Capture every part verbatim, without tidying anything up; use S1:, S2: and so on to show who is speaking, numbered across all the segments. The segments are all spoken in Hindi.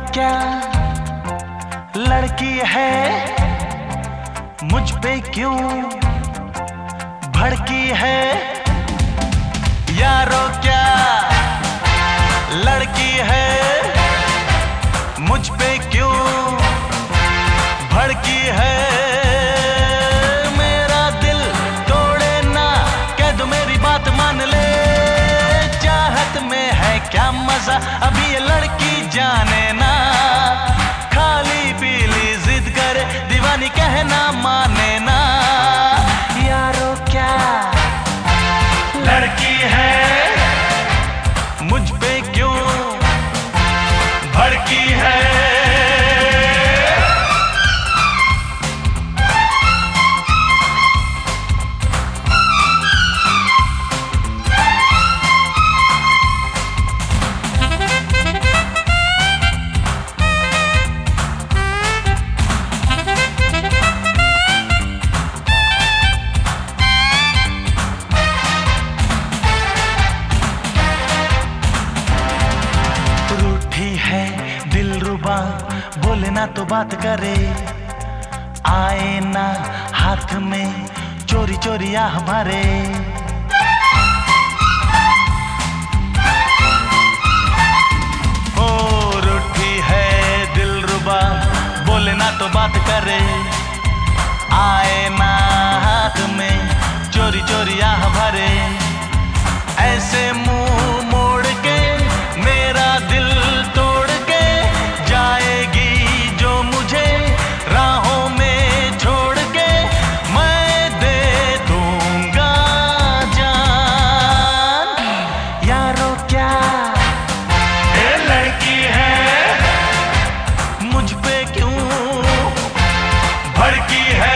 S1: क्या लड़की है, मुझ पे क्यों भड़की है। यारो क्या लड़की है, मुझ पे क्यों भड़की है। मेरा दिल तोड़े ना, कह दो मेरी बात मान ले। चाहत में है क्या मजा, अभी ये लड़की जाने ना। खाली पीली जिद करे, दीवानी कहना माने ना। यारो क्या लड़की है, मुझ पे क्यों भड़की है। है दिलरुबा, बोले ना तो बात करे। आए ना हाथ में चोरी चोरी आह भरे। ओ रूठी है दिलरुबा, बोले ना तो बात करे। आए ना हाथ में चोरी चोरी आह भरे। ऐसे मुंह मोड़ के मेरा दिल तोड़ के जाएगी जो मुझे राहों में छोड़ के। मैं दे दूंगा जान। यारो क्या ये लड़की है, मुझ पे क्यों भड़की है।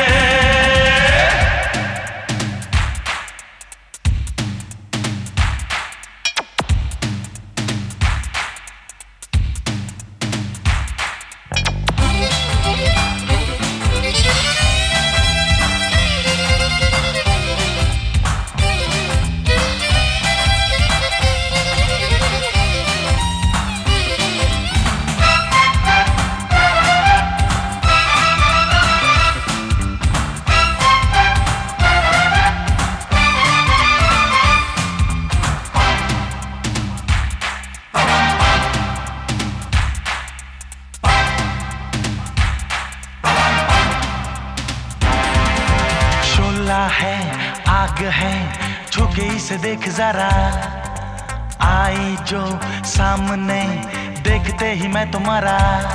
S1: है आग है, छुके इसे देख जरा। आई जो सामने देखते ही मैं तुम्हारा।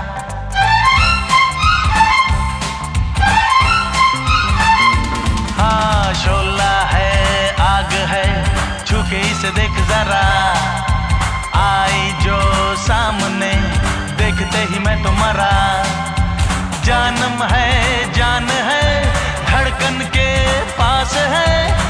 S1: हाँ शोला है आग है, छुके इसे देख जरा। आई जो सामने देखते ही मैं तुम्हारा। जानम है जान है, धड़कन के पास है।